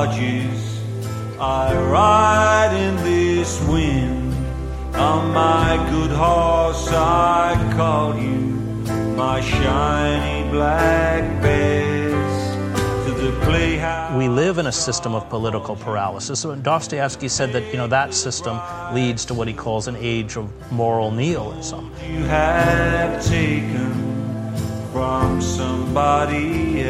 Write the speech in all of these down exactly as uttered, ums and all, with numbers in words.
barges. I ride in this wind. On my good horse I call you, my shiny black bess, to the playhouse. We live in a system of political paralysis. So Dostoevsky said that, you know, that system leads to what he calls an age of moral nihilism. You have taken from somebody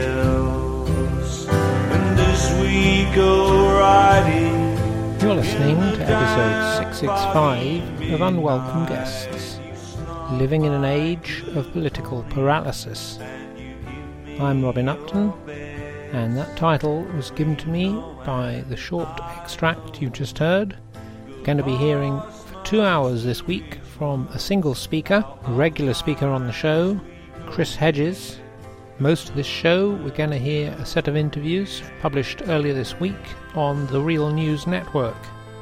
else, and as we go riding. You're listening to episode six sixty-five of Unwelcome Guests, Living in an Age of Political Paralysis. I'm Robin Upton, and that title was given to me by the short extract you just heard. We're going to be hearing for two hours this week from a single speaker, a regular speaker on the show, Chris Hedges. Most of this show we're going to hear a set of interviews published earlier this week on the Real News Network.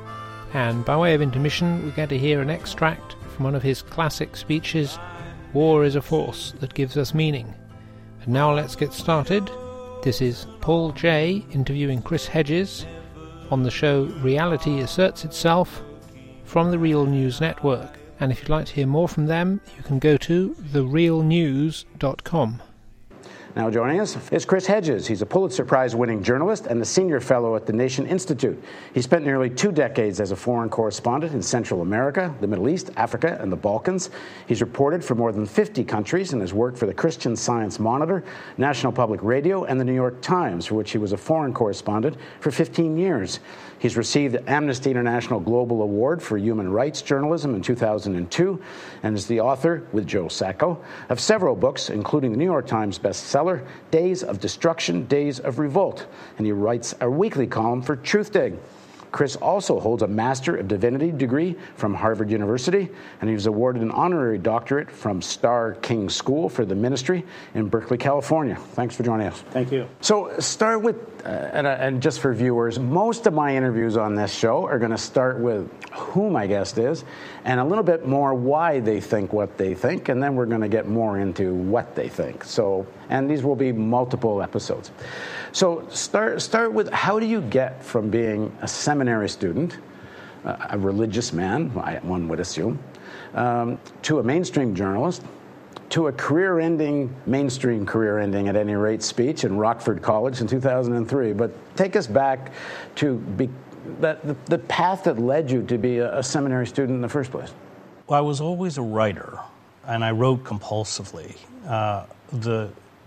And by way of intermission, we're going to hear an extract from one of his classic speeches, War is a Force That Gives Us Meaning. And now let's get started. This is Paul Jay interviewing Chris Hedges on the show Reality Asserts Itself from the Real News Network. And if you'd like to hear more from them, you can go to the real news dot com. Now joining us is Chris Hedges. He's a Pulitzer Prize-winning journalist and a senior fellow at the Nation Institute. He spent nearly two decades as a foreign correspondent in Central America, the Middle East, Africa, and the Balkans. He's reported for more than fifty countries and has worked for the Christian Science Monitor, National Public Radio, and the New York Times, for which he was a foreign correspondent for fifteen years. He's received the Amnesty International Global Award for Human Rights Journalism in two thousand two and is the author, with Joe Sacco, of several books, including the New York Times bestseller, Days of Destruction, Days of Revolt. And he writes a weekly column for Truthdig. Chris also holds a Master of Divinity degree from Harvard University, and he was awarded an honorary doctorate from Starr King School for the Ministry in Berkeley, California. Thanks for joining us. Thank you. So start with, uh, and, uh, and just for viewers, most of my interviews on this show are going to start with who my guest is, and a little bit more why they think what they think, and then we're going to get more into what they think. So, and these will be multiple episodes. So start start with, how do you get from being a seminary student, uh, a religious man, one would assume, um, to a mainstream journalist, to a career-ending, mainstream career-ending at any rate, speech in Rockford College in two thousand three. But take us back to be, that, the, the path that led you to be a, a seminary student in the first place. Well, I was always a writer, and I wrote compulsively. Uh, the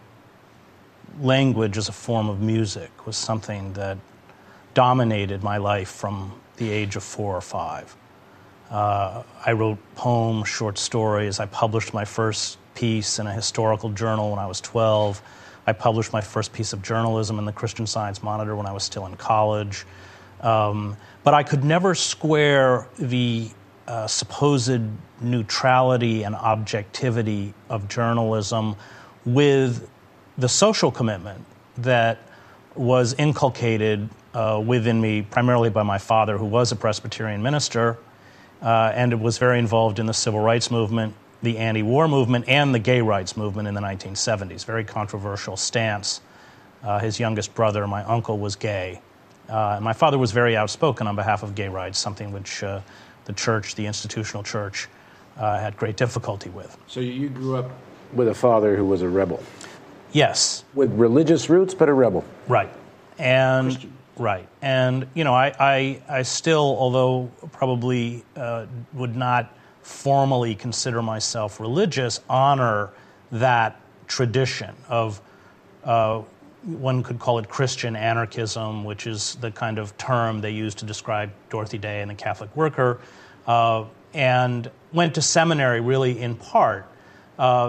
language as a form of music was something that dominated my life from the age of four or five. Uh, I wrote poems, short stories. I published my first piece in a historical journal when I was twelve. I published my first piece of journalism in the Christian Science Monitor when I was still in college. Um, but I could never square the uh, supposed neutrality and objectivity of journalism with the social commitment that was inculcated uh, within me primarily by my father, who was a Presbyterian minister, uh, and was very involved in the civil rights movement, the anti-war movement, and the gay rights movement in the nineteen seventies. Very controversial stance. Uh, his youngest brother, my uncle, was gay. Uh, and my father was very outspoken on behalf of gay rights, something which uh, the church, the institutional church, uh, had great difficulty with. So you grew up with a father who was a rebel? Yes. With religious roots, but a rebel. Right. And Christian. Right. And, you know, I, I, I still, although probably uh, would not formally consider myself religious, honor that tradition of, uh, one could call it Christian anarchism, which is the kind of term they use to describe Dorothy Day and the Catholic worker, uh, and went to seminary really in part. Uh,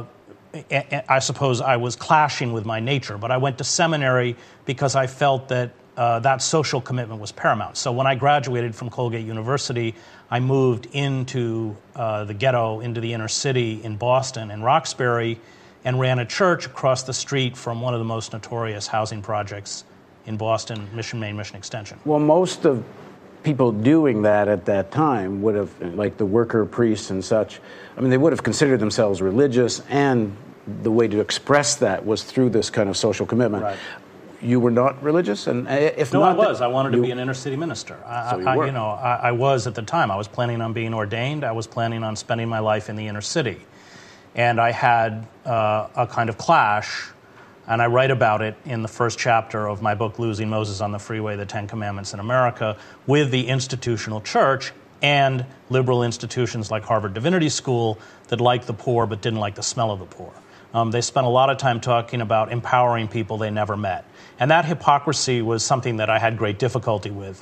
I suppose I was clashing with my nature, but I went to seminary because I felt that uh, that social commitment was paramount. So when I graduated from Colgate University, I moved into uh, the ghetto, into the inner city in Boston, in Roxbury, and ran a church across the street from one of the most notorious housing projects in Boston, Mission Main Mission Extension. Well, most of people doing that at that time would have, like the worker priests and such, I mean, they would have considered themselves religious, and the way to express that was through this kind of social commitment. Right. you were not religious? And if no, not, I was. I wanted you, to be an inner city minister. I, so you, I, were. you know, I, I was at the time. I was planning on being ordained. I was planning on spending my life in the inner city. And I had uh, a kind of clash, and I write about it in the first chapter of my book, Losing Moses on the Freeway, The Ten Commandments in America, with the institutional church and liberal institutions like Harvard Divinity School that liked the poor but didn't like the smell of the poor. Um, they spent a lot of time talking about empowering people they never met. And that hypocrisy was something that I had great difficulty with.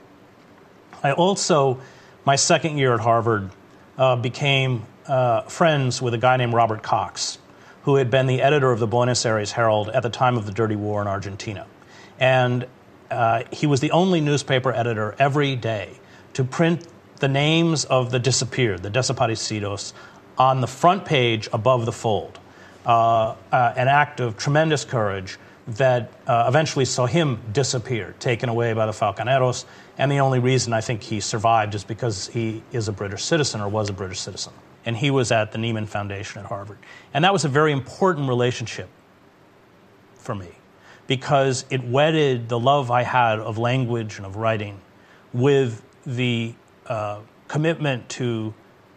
I also, my second year at Harvard, uh, became uh, friends with a guy named Robert Cox, who had been the editor of the Buenos Aires Herald at the time of the Dirty War in Argentina. And uh, he was the only newspaper editor every day to print the names of the disappeared, the desaparecidos, on the front page above the fold. Uh, uh, an act of tremendous courage that uh, eventually saw him disappear, taken away by the Falconeros, and the only reason I think he survived is because he is a British citizen or was a British citizen. And he was at the Nieman Foundation at Harvard. And that was a very important relationship for me because it wedded the love I had of language and of writing with the uh, commitment to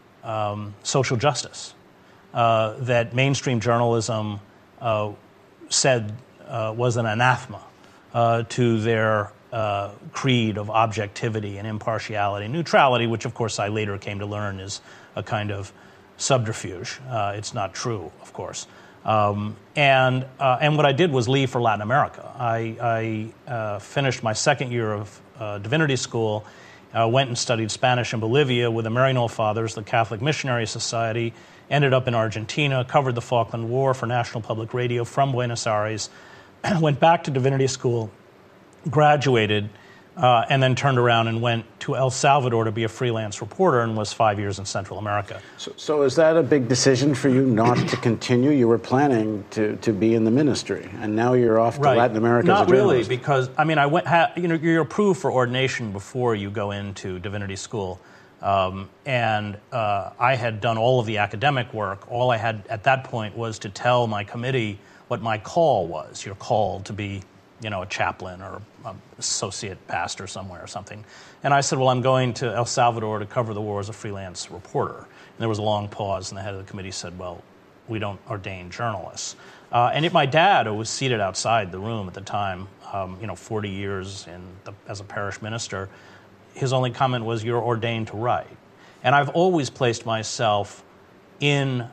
um, social justice uh, that mainstream journalism uh, said uh, was an anathema uh, to their uh, creed of objectivity and impartiality, neutrality, which of course I later came to learn is a kind of subterfuge. Uh, it's not true, of course. Um, and uh, and what I did was leave for Latin America. I, I uh, finished my second year of uh, divinity school, uh, went and studied Spanish in Bolivia with the Maryknoll Fathers, the Catholic Missionary Society, ended up in Argentina, covered the Falkland War for National Public Radio from Buenos Aires, went back to divinity school, graduated, Uh, and then turned around and went to El Salvador to be a freelance reporter and was five years in Central America. So, so is that a big decision for you not to continue? You were planning to, to be in the ministry, and now you're off to right. Latin America Not as a really, journalist. because, I mean, I went, ha, you know, you're approved for ordination before you go into divinity school. Um, and uh, I had done all of the academic work. All I had at that point was to tell my committee what my call was. You're called to be, you know, a chaplain or an associate pastor somewhere or something. And I said, well, I'm going to El Salvador to cover the war as a freelance reporter. And there was a long pause, and the head of the committee said, well, we don't ordain journalists. Uh, and it, my dad, who was seated outside the room at the time, um, you know, forty years in the, as a parish minister, his only comment was, you're ordained to write. And I've always placed myself in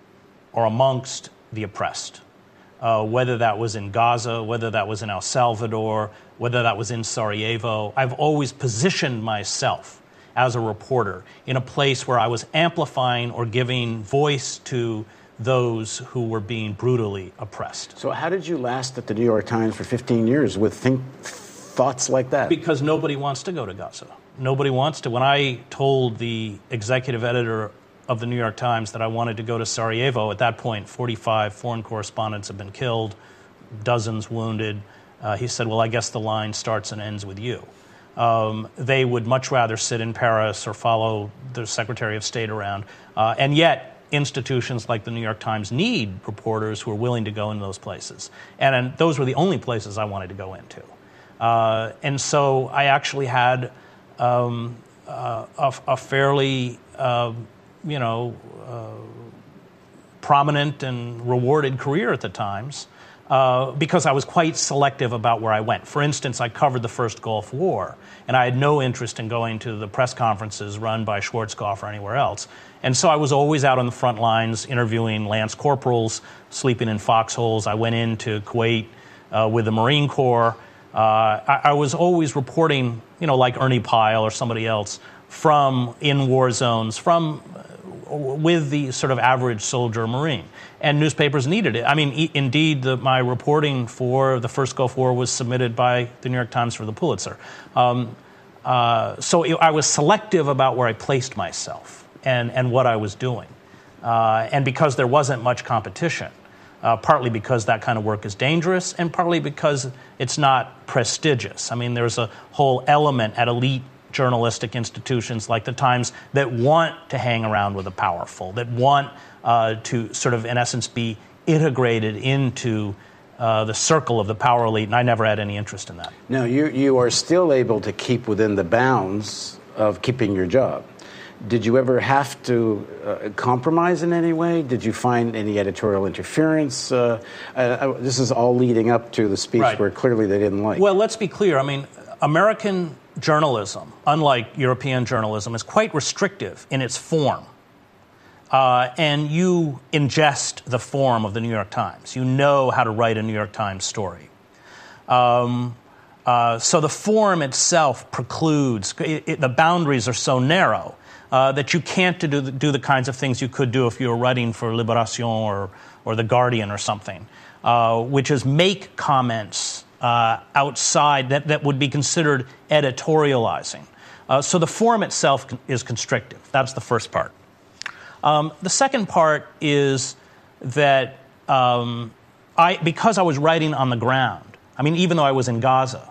or amongst the oppressed. Uh, whether that was in Gaza, whether that was in El Salvador, whether that was in Sarajevo. I've always positioned myself as a reporter in a place where I was amplifying or giving voice to those who were being brutally oppressed. So how did you last at the New York Times for fifteen years with think, thoughts like that? Because nobody wants to go to Gaza. Nobody wants to. When I told the executive editor of the New York Times that I wanted to go to Sarajevo, at that point, forty-five foreign correspondents had been killed, dozens wounded. Uh, he said, well, I guess the line starts and ends with you. Um, they would much rather sit in Paris or follow the Secretary of State around. Uh, and yet, institutions like the New York Times need reporters who are willing to go into those places. And, and those were the only places I wanted to go into. Uh, and so I actually had um, uh, a, a fairly... Uh, you know, uh, prominent and rewarded career at the Times uh, because I was quite selective about where I went. For instance, I covered the first Gulf War, and I had no interest in going to the press conferences run by Schwarzkopf or anywhere else. And so I was always out on the front lines interviewing lance corporals, sleeping in foxholes. I went into Kuwait uh, with the Marine Corps. Uh, I, I was always reporting, you know, like Ernie Pyle or somebody else, from in war zones, from with the sort of average soldier Marine. And newspapers needed it. I mean, e- indeed, the, my reporting for the first Gulf War was submitted by the New York Times for the Pulitzer. Um, uh, so it, I was selective about where I placed myself and, and what I was doing. Uh, and because there wasn't much competition, uh, partly because that kind of work is dangerous and partly because it's not prestigious. I mean, there's a whole element at elite journalistic institutions like the Times that want to hang around with the powerful, that want uh, to sort of, in essence, be integrated into uh, the circle of the power elite, and I never had any interest in that. Now, you, you are still able to keep within the bounds of keeping your job. Did you ever have to uh, compromise in any way? Did you find any editorial interference? Uh, uh, this is all leading up to the speech right. where clearly they didn't like. Well, let's be clear. I mean, American journalism, unlike European journalism, is quite restrictive in its form. Uh, and you ingest the form of the New York Times. You know how to write a New York Times story. Um, uh, so the form itself precludes, it, it, the boundaries are so narrow uh, that you can't do the, do the kinds of things you could do if you were writing for Libération or, or The Guardian or something, uh, which is make comments uh, outside that, that would be considered editorializing. Uh, so the form itself is constrictive. That's the first part. Um, the second part is that um, I, because I was writing on the ground, I mean, even though I was in Gaza,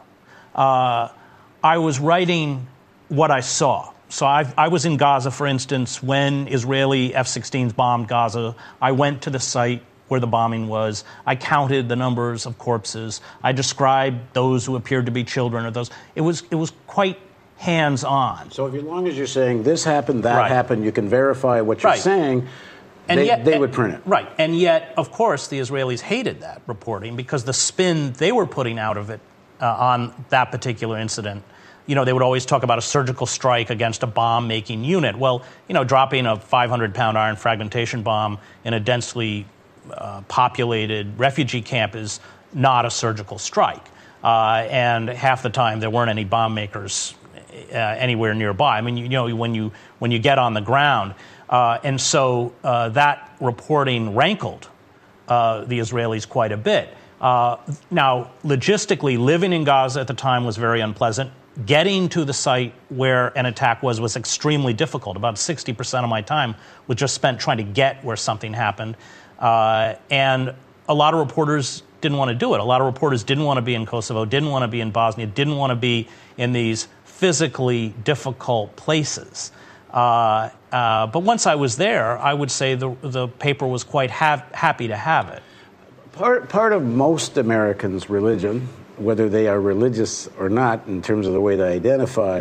uh, I was writing what I saw. So I've, I was in Gaza, for instance, when Israeli F sixteens bombed Gaza. I went to the site where the bombing was. I counted the numbers of corpses. I described those who appeared to be children or those. It was, it was quite hands-on. So if, as long as you're saying this happened, that right. happened, you can verify what you're right. saying, and they, yet, they would print it. Right. And yet, of course, the Israelis hated that reporting because the spin they were putting out of it uh, on that particular incident, you know, they would always talk about a surgical strike against a bomb-making unit. Well, you know, dropping a five hundred pound iron fragmentation bomb in a densely uh, populated refugee camp is not a surgical strike. Uh, and half the time, there weren't any bomb makers Uh, anywhere nearby. I mean, you, you know, when you when you get on the ground, uh, and so uh, that reporting rankled uh, the Israelis quite a bit. Uh, now, logistically, living in Gaza at the time was very unpleasant. Getting to the site where an attack was was extremely difficult. About sixty percent of my time was just spent trying to get where something happened, uh, and a lot of reporters didn't want to do it. A lot of reporters didn't want to be in Kosovo, didn't want to be in Bosnia, didn't want to be in these physically difficult places. Uh, uh, but once I was there, I would say the the paper was quite ha- happy to have it. Part part of most Americans' religion, whether they are religious or not, in terms of the way they identify,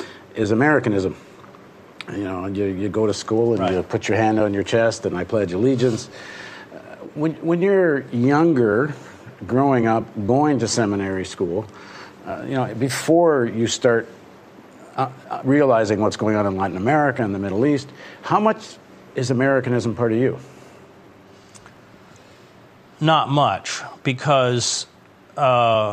is Americanism. You know, you, you go to school and right. you put your hand on your chest and I pledge allegiance. Uh, when when you're younger, growing up, going to seminary school, uh, you know, before you start Uh, realizing what's going on in Latin America and the Middle East, how much is Americanism part of you? Not much, because uh,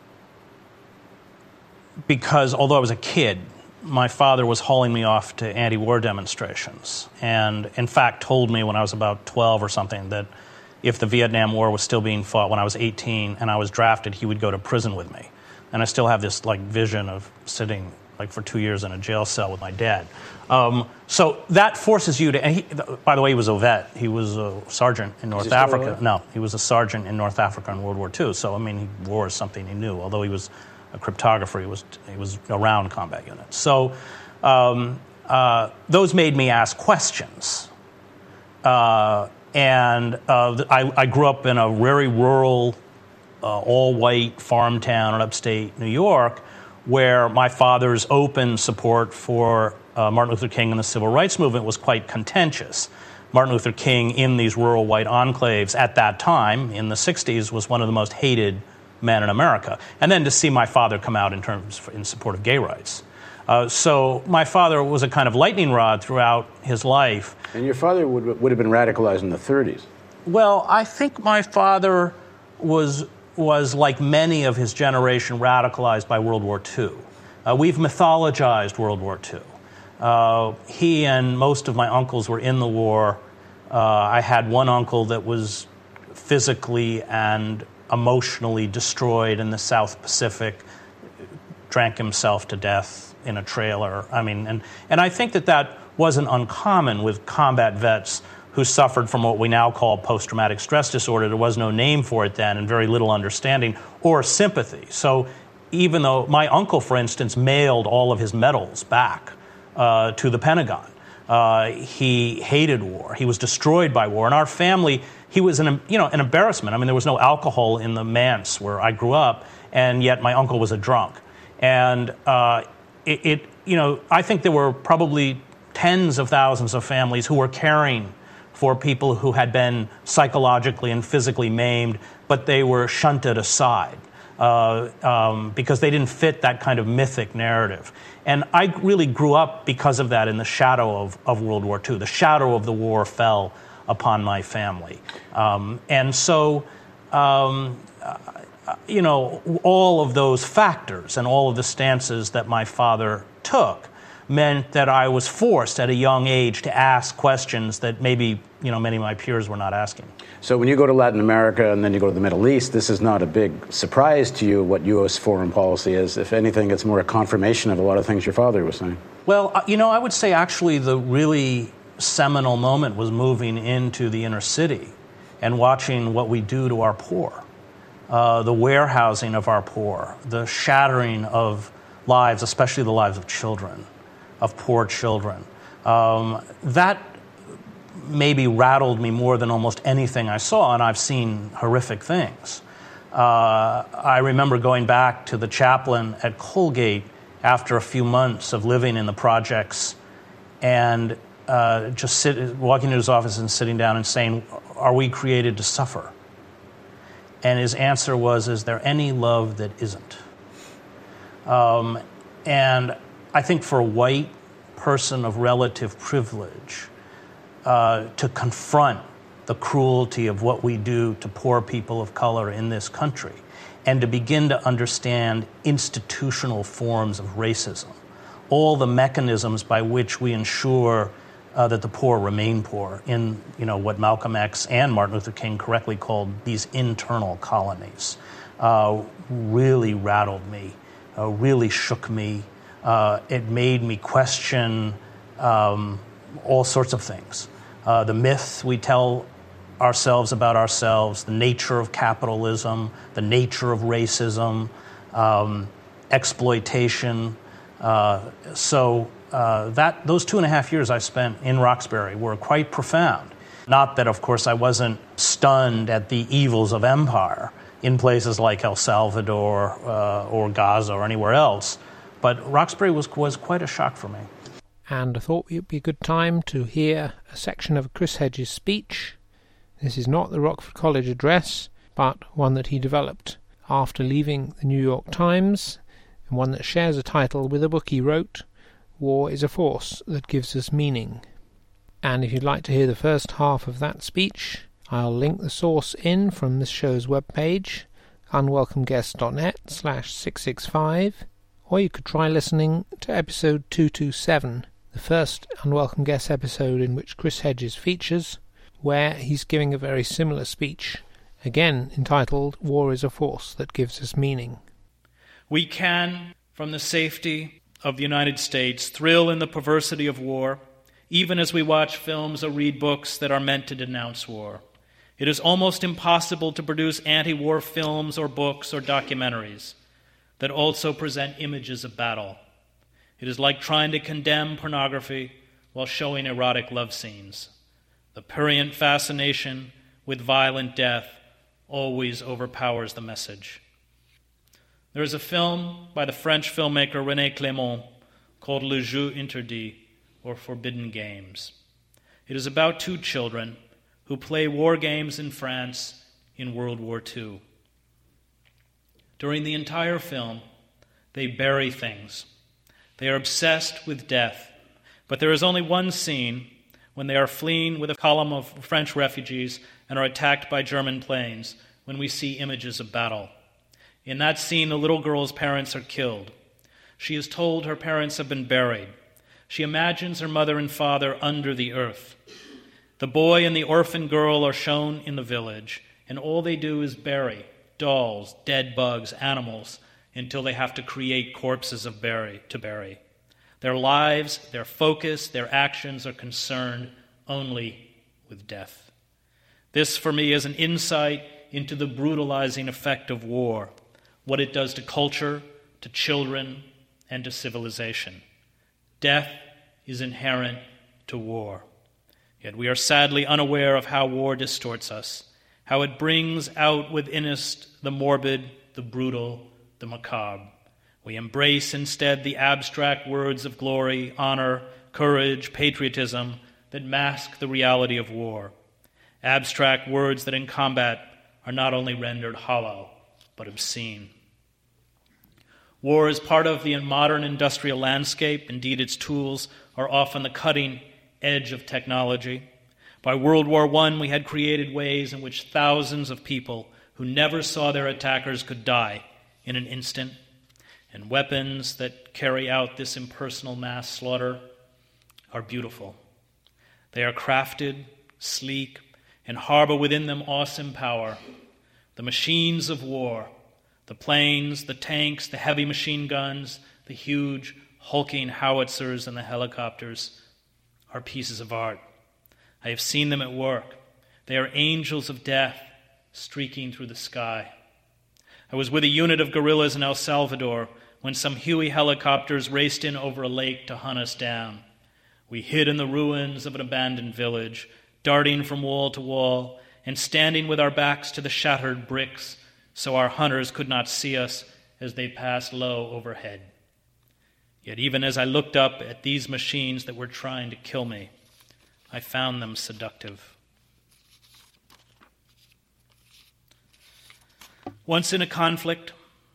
because although I was a kid, my father was hauling me off to anti-war demonstrations, and in fact told me when I was about twelve or something that if the Vietnam War was still being fought when I was eighteen and I was drafted, he would go to prison with me. And I still have this like vision of sitting like for two years in a jail cell with my dad. Um, so that forces you to, and he, by the way, he was a vet. He was a sergeant in North Africa. No, he was a sergeant in North Africa in World War Two. So, I mean, war is something he knew. Although he was a cryptographer, he was he was around combat units. So um, uh, those made me ask questions. Uh, and uh, I, I grew up in a very rural, uh, all-white farm town in upstate New York, where my father's open support for uh, Martin Luther King and the Civil Rights Movement was quite contentious. Martin Luther King in these rural white enclaves at that time, in the sixties, was one of the most hated men in America. And then to see my father come out in terms in support of gay rights. Uh, so my father was a kind of lightning rod throughout his life. And your father would, would have been radicalized in the thirties. Well, I think my father was... was, like many of his generation, radicalized by World War Two. Uh, we've mythologized World War Two. Uh, he and most of my uncles were in the war. Uh, I had one uncle that was physically and emotionally destroyed in the South Pacific, drank himself to death in a trailer. I mean, and, and I think that that wasn't uncommon with combat vets who suffered from what we now call post-traumatic stress disorder. There was no name for it then and very little understanding or sympathy. So even though my uncle, for instance, mailed all of his medals back uh, to the Pentagon, Uh, he hated war. He was destroyed by war. In our family, he was an, you know, an embarrassment. I mean, there was no alcohol in the manse where I grew up, and yet my uncle was a drunk. And uh, it, it, you know, I think there were probably tens of thousands of families who were caring for people who had been psychologically and physically maimed, but they were shunted aside uh, um, because they didn't fit that kind of mythic narrative. And I really grew up because of that in the shadow of, of World War Two. The shadow of the war fell upon my family. Um, and so, um, uh, you know, all of those factors and all of the stances that my father took meant that I was forced at a young age to ask questions that maybe, you know, many of my peers were not asking. So when you go to Latin America and then you go to the Middle East, this is not a big surprise to you what U S foreign policy is. If anything, it's more a confirmation of a lot of things your father was saying. Well, you know, I would say actually the really seminal moment was moving into the inner city and watching what we do to our poor, uh, the warehousing of our poor, the shattering of lives, especially the lives of children, of poor children. Um, that maybe rattled me more than almost anything I saw, and I've seen horrific things. Uh, I remember going back to the chaplain at Colgate after a few months of living in the projects and uh, just sit, walking into his office and sitting down and saying, "Are we created to suffer?" And his answer was, "Is there any love that isn't?" Um, and I think for a white person of relative privilege, uh, to confront the cruelty of what we do to poor people of color in this country and to begin to understand institutional forms of racism, all the mechanisms by which we ensure uh, that the poor remain poor in, you know, what Malcolm X and Martin Luther King correctly called these internal colonies, uh, really rattled me, uh, really shook me. Uh, it made me question um, all sorts of things. Uh, the myths we tell ourselves about ourselves, the nature of capitalism, the nature of racism, um, exploitation. Uh, so uh, that those two and a half years I spent in Roxbury were quite profound. Not that, of course, I wasn't stunned at the evils of empire in places like El Salvador uh, or Gaza or anywhere else, but Roxbury was was quite a shock for me. And I thought it would be a good time to hear a section of Chris Hedges' speech. This is not the Rockford College address, but one that he developed after leaving the New York Times, and one that shares a title with a book he wrote, War is a Force That Gives Us Meaning. And if you'd like to hear the first half of that speech, I'll link the source in from this show's webpage, unwelcomeguest.net slash 665, or you could try listening to episode two twenty-seven, the first Unwelcome Guest episode in which Chris Hedges features, where he's giving a very similar speech, again entitled War is a Force That Gives Us Meaning. We can, from the safety of the United States, thrill in the perversity of war, even as we watch films or read books that are meant to denounce war. It is almost impossible to produce anti-war films or books or documentaries that also present images of battle. It is like trying to condemn pornography while showing erotic love scenes. The prurient fascination with violent death always overpowers the message. There is a film by the French filmmaker René Clément called Le Jeu Interdit, or Forbidden Games. It is about two children who play war games in France in World War Two. During the entire film, they bury things. They are obsessed with death. But there is only one scene when they are fleeing with a column of French refugees and are attacked by German planes, when we see images of battle. In that scene, the little girl's parents are killed. She is told her parents have been buried. She imagines her mother and father under the earth. The boy and the orphan girl are shown in the village, and all they do is bury dolls, dead bugs, animals, until they have to create corpses of bury, to bury. Their lives, their focus, their actions are concerned only with death. This, for me, is an insight into the brutalizing effect of war, what it does to culture, to children, and to civilization. Death is inherent to war. Yet we are sadly unaware of how war distorts us, how it brings out within us the morbid, the brutal, the macabre. We embrace instead the abstract words of glory, honor, courage, patriotism that mask the reality of war. Abstract words that in combat are not only rendered hollow, but obscene. War is part of the modern industrial landscape. Indeed, its tools are often the cutting edge of technology. By World War One, we had created ways in which thousands of people who never saw their attackers could die in an instant, and weapons that carry out this impersonal mass slaughter are beautiful. They are crafted, sleek, and harbor within them awesome power. The machines of war, the planes, the tanks, the heavy machine guns, the huge hulking howitzers, and the helicopters are pieces of art. I have seen them at work. They are angels of death streaking through the sky. I was with a unit of guerrillas in El Salvador when some Huey helicopters raced in over a lake to hunt us down. We hid in the ruins of an abandoned village, darting from wall to wall and standing with our backs to the shattered bricks so our hunters could not see us as they passed low overhead. Yet even as I looked up at these machines that were trying to kill me, I found them seductive. Once in a conflict,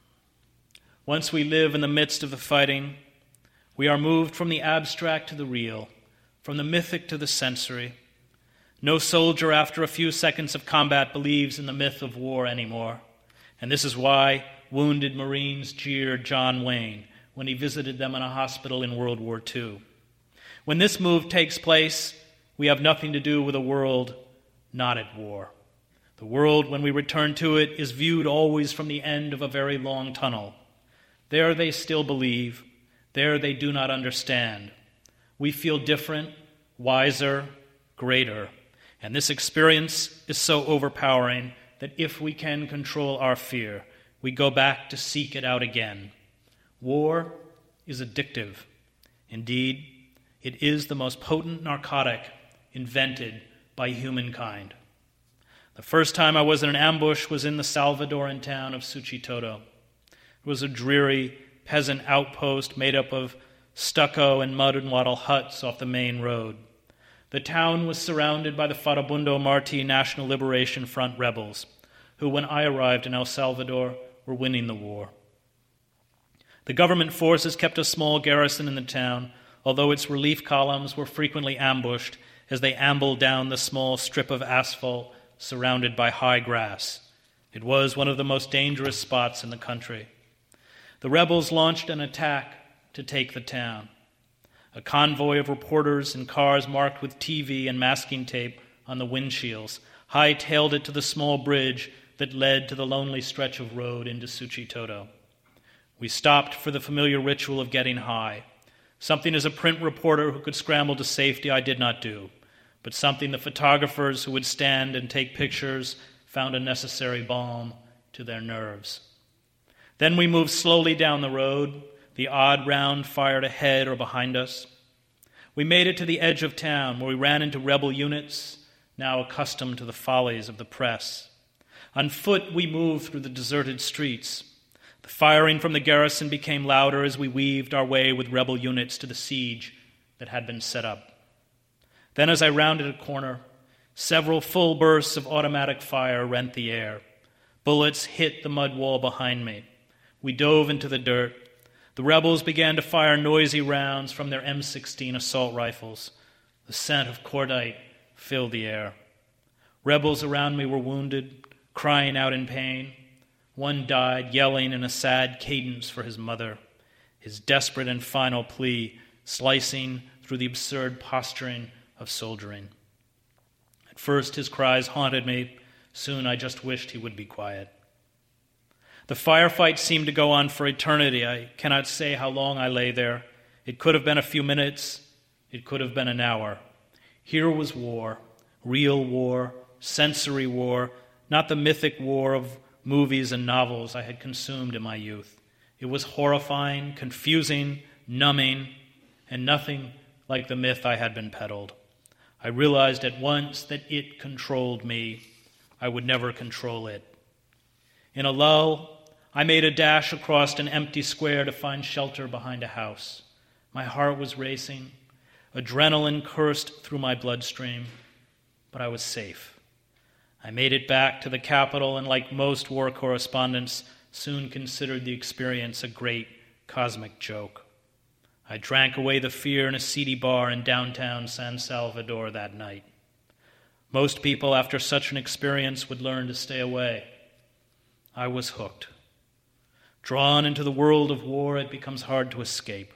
once we live in the midst of the fighting, we are moved from the abstract to the real, from the mythic to the sensory. No soldier after a few seconds of combat believes in the myth of war anymore, and this is why wounded Marines jeered John Wayne when he visited them in a hospital in World War Two. When this move takes place, we have nothing to do with a world not at war. The world, when we return to it, is viewed always from the end of a very long tunnel. There they still believe. There they do not understand. We feel different, wiser, greater. And this experience is so overpowering that if we can control our fear, we go back to seek it out again. War is addictive. Indeed, it is the most potent narcotic invented by humankind. The first time I was in an ambush was in the Salvadoran town of Suchitoto. It was a dreary peasant outpost made up of stucco and mud and wattle huts off the main road. The town was surrounded by the Farabundo Martí National Liberation Front rebels, who, when I arrived in El Salvador, were winning the war. The government forces kept a small garrison in the town, although its relief columns were frequently ambushed as they ambled down the small strip of asphalt surrounded by high grass. It was one of the most dangerous spots in the country. The rebels launched an attack to take the town. A convoy of reporters in cars marked with T V and masking tape on the windshields hightailed it to the small bridge that led to the lonely stretch of road into Suchitoto. We stopped for the familiar ritual of getting high, something as a print reporter who could scramble to safety I did not do, but something the photographers who would stand and take pictures found a necessary balm to their nerves. Then we moved slowly down the road, the odd round fired ahead or behind us. We made it to the edge of town, where we ran into rebel units, now accustomed to the follies of the press. On foot, we moved through the deserted streets. The firing from the garrison became louder as we weaved our way with rebel units to the siege that had been set up. Then, as I rounded a corner, several full bursts of automatic fire rent the air. Bullets hit the mud wall behind me. We dove into the dirt. The rebels began to fire noisy rounds from their M sixteen assault rifles. The scent of cordite filled the air. Rebels around me were wounded, crying out in pain. One died, yelling in a sad cadence for his mother, his desperate and final plea slicing through the absurd posturing of soldiering. At first his cries haunted me. Soon I just wished he would be quiet. The firefight seemed to go on for eternity. I cannot say how long I lay there. It could have been a few minutes. It could have been an hour. Here was war, real war, sensory war, not the mythic war of movies and novels I had consumed in my youth. It was horrifying, confusing, numbing, and nothing like the myth I had been peddled. I realized at once that it controlled me. I would never control it. In a lull, I made a dash across an empty square to find shelter behind a house. My heart was racing. Adrenaline coursed through my bloodstream, but I was safe. I made it back to the capital and, like most war correspondents, soon considered the experience a great cosmic joke. I drank away the fear in a seedy bar in downtown San Salvador that night. Most people, after such an experience, would learn to stay away. I was hooked. Drawn into the world of war, it becomes hard to escape.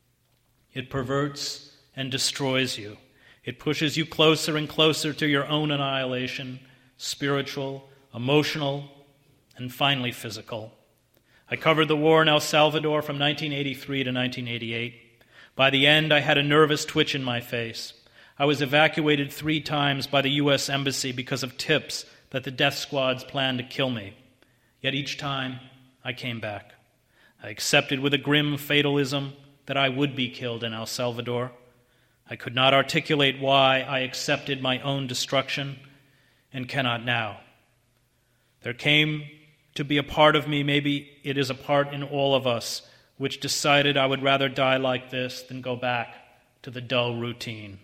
It perverts and destroys you. It pushes you closer and closer to your own annihilation, spiritual, emotional, and finally physical. I covered the war in El Salvador from nineteen eighty-three to nineteen eighty-eight. By the end, I had a nervous twitch in my face. I was evacuated three times by the U S Embassy because of tips that the death squads planned to kill me. Yet each time, I came back. I accepted with a grim fatalism that I would be killed in El Salvador. I could not articulate why I accepted my own destruction and cannot now. There came to be a part of me, maybe it is a part in all of us, which decided I would rather die like this than go back to the dull routine.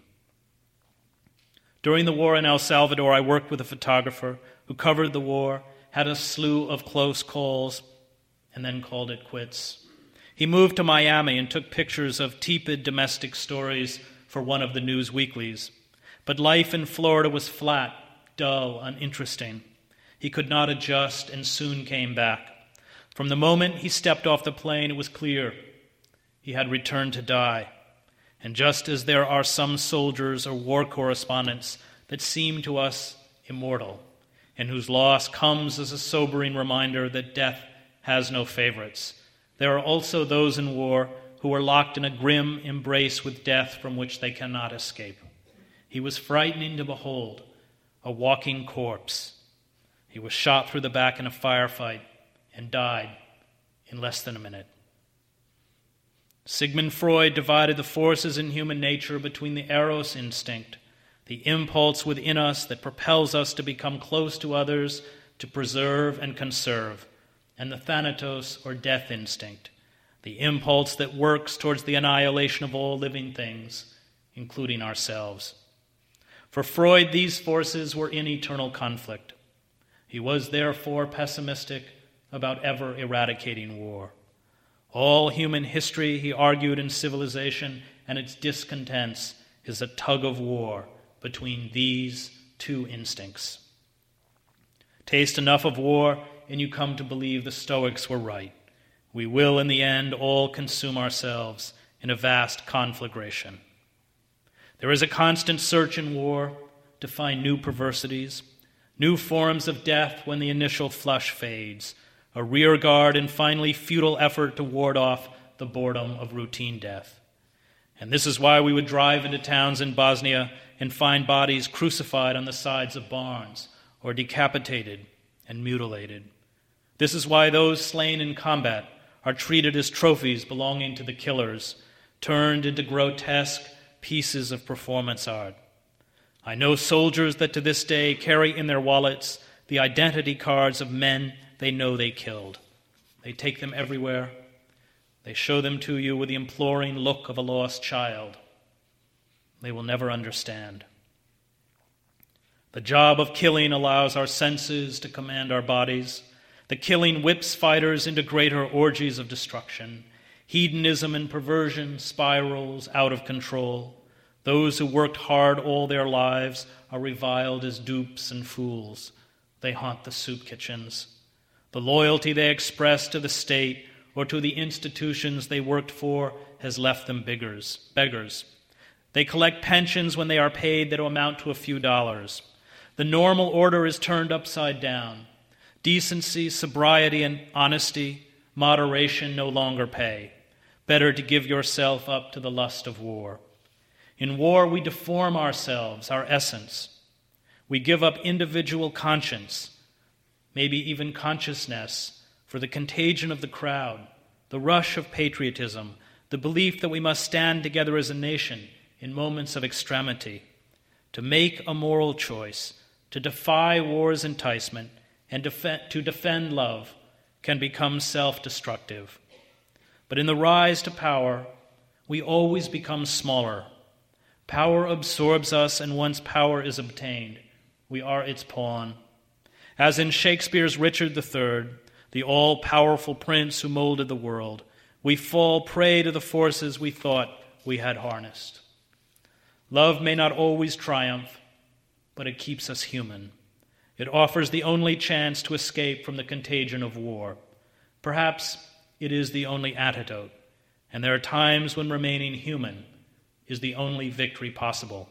During the war in El Salvador, I worked with a photographer who covered the war, had a slew of close calls, and then called it quits. He moved to Miami and took pictures of tepid domestic stories for one of the news weeklies. But life in Florida was flat, dull, uninteresting. He could not adjust and soon came back. From the moment he stepped off the plane, it was clear he had returned to die. And just as there are some soldiers or war correspondents that seem to us immortal, and whose loss comes as a sobering reminder that death has no favorites, there are also those in war who are locked in a grim embrace with death from which they cannot escape. He was frightening to behold, a walking corpse. He was shot through the back in a firefight and died in less than a minute. Sigmund Freud divided the forces in human nature between the eros instinct, the impulse within us that propels us to become close to others, to preserve and conserve, and the thanatos, or death instinct, the impulse that works towards the annihilation of all living things, including ourselves. For Freud, these forces were in eternal conflict. He was therefore pessimistic about ever eradicating war. All human history, he argued, in civilization and its discontents is a tug of war between these two instincts. Taste enough of war, and you come to believe the Stoics were right. We will, in the end, all consume ourselves in a vast conflagration. There is a constant search in war to find new perversities, new forms of death when the initial flush fades, a rear guard and finally futile effort to ward off the boredom of routine death. And this is why we would drive into towns in Bosnia and find bodies crucified on the sides of barns or decapitated and mutilated. This is why those slain in combat are treated as trophies belonging to the killers, turned into grotesque pieces of performance art. I know soldiers that to this day carry in their wallets the identity cards of men they know they killed. They take them everywhere. They show them to you with the imploring look of a lost child. They will never understand. The job of killing allows our senses to command our bodies. The killing whips fighters into greater orgies of destruction. Hedonism and perversion spirals out of control. Those who worked hard all their lives are reviled as dupes and fools. They haunt the soup kitchens. The loyalty they express to the state or to the institutions they worked for has left them beggars. beggars. They collect pensions when they are paid that amount to a few dollars. The normal order is turned upside down. Decency, sobriety, and honesty, moderation no longer pay. Better to give yourself up to the lust of war. In war, we deform ourselves, our essence. We give up individual conscience, maybe even consciousness, for the contagion of the crowd, the rush of patriotism, the belief that we must stand together as a nation in moments of extremity, to make a moral choice, to defy war's enticement, and def- to defend love can become self-destructive. But in the rise to power, we always become smaller. Power absorbs us, and once power is obtained, we are its pawn. As in Shakespeare's Richard the Third, the all-powerful prince who molded the world, we fall prey to the forces we thought we had harnessed. Love may not always triumph, but it keeps us human. It offers the only chance to escape from the contagion of war. Perhaps it is the only antidote, and there are times when remaining human is the only victory possible.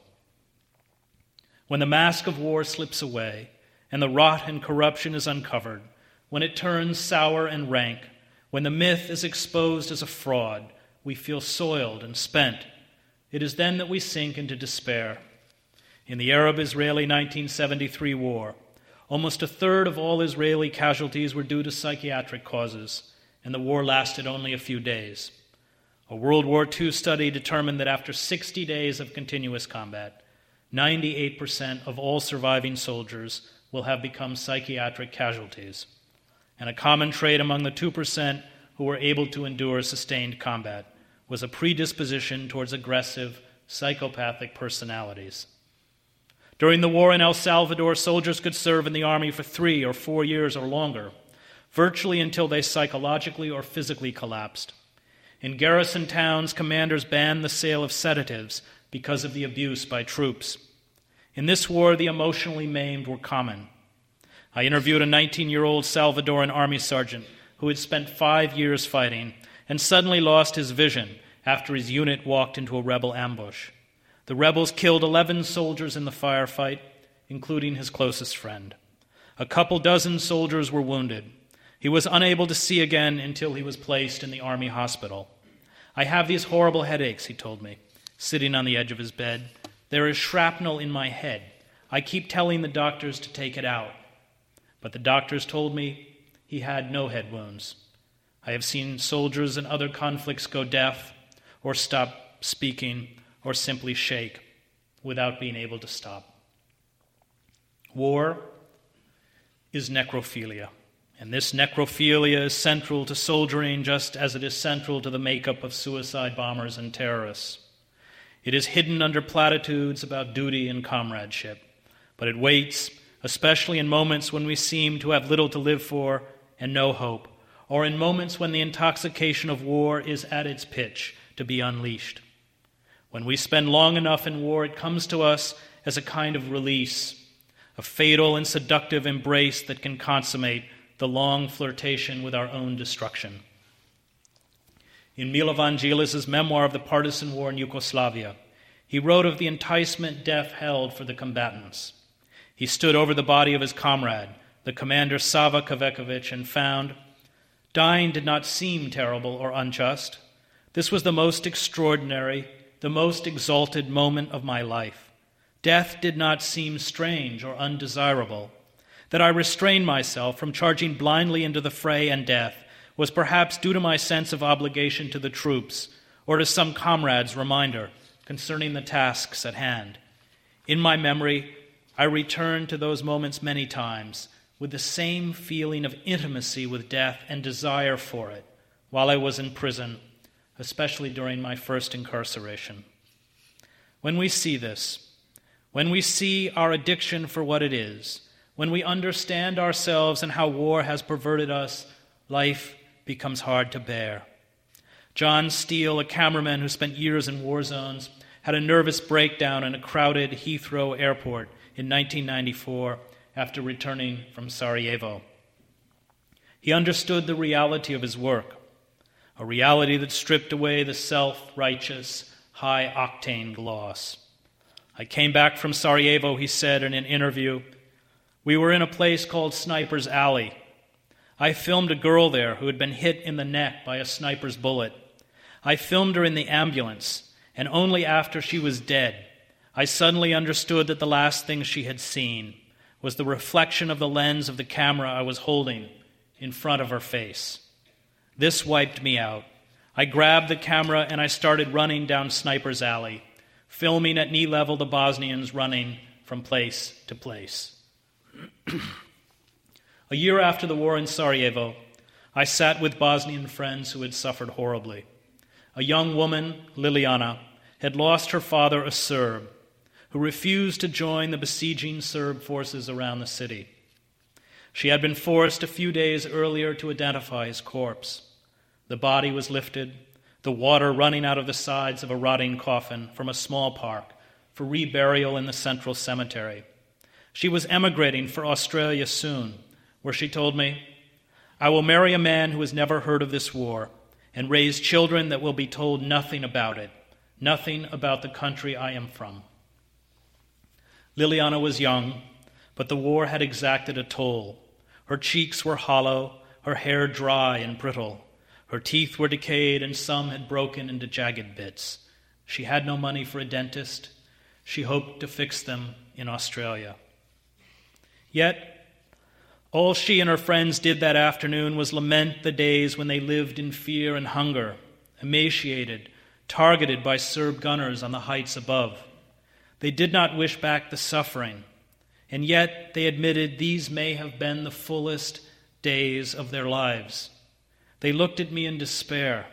When the mask of war slips away and the rot and corruption is uncovered, when it turns sour and rank, when the myth is exposed as a fraud, we feel soiled and spent. It is then that we sink into despair. In the Arab-Israeli nineteen seventy-three war, almost a third of all Israeli casualties were due to psychiatric causes, and the war lasted only a few days. A World War Two study determined that after sixty days of continuous combat, ninety-eight percent of all surviving soldiers will have become psychiatric casualties. And a common trait among the two percent who were able to endure sustained combat was a predisposition towards aggressive, psychopathic personalities. During the war in El Salvador, soldiers could serve in the army for three or four years or longer, virtually until they psychologically or physically collapsed. In garrison towns, commanders banned the sale of sedatives because of the abuse by troops. In this war, the emotionally maimed were common. I interviewed a nineteen-year-old Salvadoran army sergeant who had spent five years fighting and suddenly lost his vision after his unit walked into a rebel ambush. The rebels killed eleven soldiers in the firefight, including his closest friend. A couple dozen soldiers were wounded. He was unable to see again until he was placed in the army hospital. I have these horrible headaches, he told me, sitting on the edge of his bed. There is shrapnel in my head. I keep telling the doctors to take it out. But the doctors told me he had no head wounds. I have seen soldiers in other conflicts go deaf or stop speaking or simply shake without being able to stop. War is necrophilia, and this necrophilia is central to soldiering just as it is central to the makeup of suicide bombers and terrorists. It is hidden under platitudes about duty and comradeship, but it waits, especially in moments when we seem to have little to live for and no hope, or in moments when the intoxication of war is at its pitch to be unleashed. When we spend long enough in war, it comes to us as a kind of release, a fatal and seductive embrace that can consummate the long flirtation with our own destruction. In Milo Vangelis' memoir of the partisan war in Yugoslavia, he wrote of the enticement death held for the combatants. He stood over the body of his comrade, the commander Sava Kovačević, and found, dying did not seem terrible or unjust. This was the most extraordinary, the most exalted moment of my life. Death did not seem strange or undesirable. That I restrained myself from charging blindly into the fray and death was perhaps due to my sense of obligation to the troops or to some comrade's reminder concerning the tasks at hand. In my memory, I returned to those moments many times with the same feeling of intimacy with death and desire for it while I was in prison, especially during my first incarceration. When we see this, when we see our addiction for what it is, when we understand ourselves and how war has perverted us, life becomes hard to bear. John Steele, a cameraman who spent years in war zones, had a nervous breakdown in a crowded Heathrow airport in nineteen ninety-four after returning from Sarajevo. He understood the reality of his work, a reality that stripped away the self-righteous, high-octane gloss. I came back from Sarajevo, he said in an interview. We were in a place called Sniper's Alley. I filmed a girl there who had been hit in the neck by a sniper's bullet. I filmed her in the ambulance, and only after she was dead, I suddenly understood that the last thing she had seen was the reflection of the lens of the camera I was holding in front of her face. This wiped me out. I grabbed the camera and I started running down Sniper's Alley, filming at knee level the Bosnians running from place to place. A year after the war in Sarajevo, I sat with Bosnian friends who had suffered horribly. A young woman, Liliana, had lost her father, a Serb, who refused to join the besieging Serb forces around the city. She had been forced a few days earlier to identify his corpse. The body was lifted, the water running out of the sides of a rotting coffin from a small park for reburial in the central cemetery. She was emigrating for Australia soon, where she told me, "I will marry a man who has never heard of this war and raise children that will be told nothing about it, nothing about the country I am from." Liliana was young, but the war had exacted a toll. Her cheeks were hollow, her hair dry and brittle. Her teeth were decayed, and some had broken into jagged bits. She had no money for a dentist. She hoped to fix them in Australia. Yet, all she and her friends did that afternoon was lament the days when they lived in fear and hunger, emaciated, targeted by Serb gunners on the heights above. They did not wish back the suffering, and yet they admitted these may have been the fullest days of their lives. They looked at me in despair.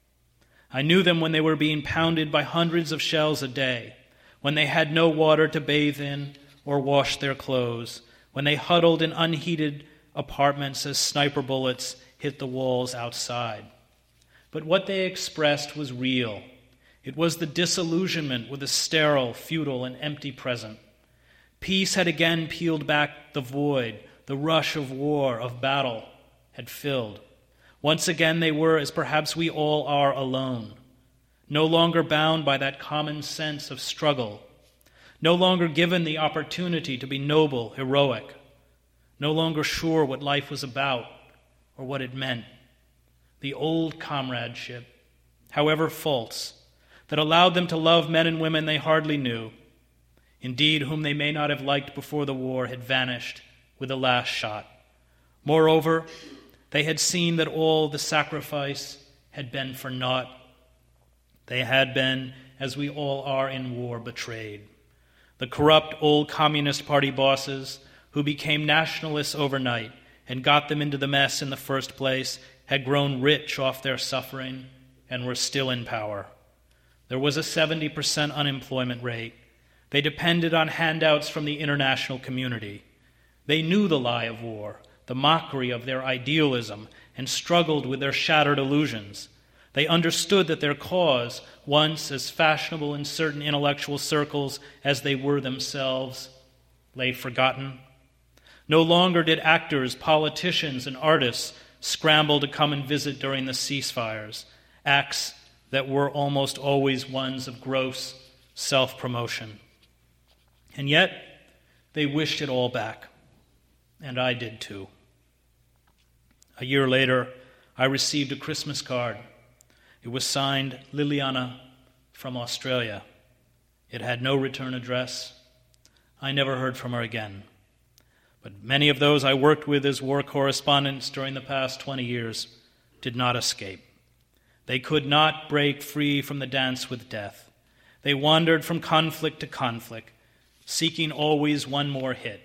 I knew them when they were being pounded by hundreds of shells a day, when they had no water to bathe in or wash their clothes, when they huddled in unheated apartments as sniper bullets hit the walls outside. But what they expressed was real. It was the disillusionment with a sterile, futile, and empty present. Peace had again peeled back the void, the rush of war, of battle, had filled. Once again they were, as perhaps we all are, alone, no longer bound by that common sense of struggle, no longer given the opportunity to be noble, heroic, no longer sure what life was about or what it meant. The old comradeship, however false, that allowed them to love men and women they hardly knew, indeed whom they may not have liked before the war, had vanished with the last shot. Moreover, they had seen that all the sacrifice had been for naught. They had been, as we all are in war, betrayed. The corrupt old Communist Party bosses, who became nationalists overnight and got them into the mess in the first place, had grown rich off their suffering and were still in power. There was a seventy percent unemployment rate. They depended on handouts from the international community. They knew the lie of war, the mockery of their idealism, and struggled with their shattered illusions. They understood that their cause, once as fashionable in certain intellectual circles as they were themselves, lay forgotten. No longer did actors, politicians, and artists scramble to come and visit during the ceasefires, acts that were almost always ones of gross self-promotion. And yet, they wished it all back, and I did too. A year later, I received a Christmas card. It was signed Liliana from Australia. It had no return address. I never heard from her again. But many of those I worked with as war correspondents during the past twenty years did not escape. They could not break free from the dance with death. They wandered from conflict to conflict, seeking always one more hit.